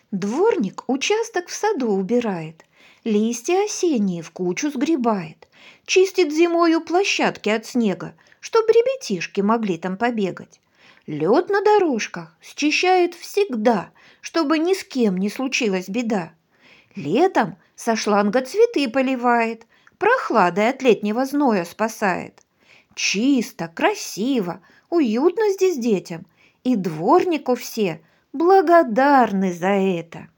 Дворник участок в саду убирает, листья осенние в кучу сгребает, чистит зимою площадки от снега, чтоб ребятишки могли там побегать. Лед на дорожках счищает всегда, чтобы ни с кем не случилась беда. Летом со шланга цветы поливает, прохладой от летнего зноя спасает. Чисто, красиво, уютно здесь детям, и дворнику все благодарны за это.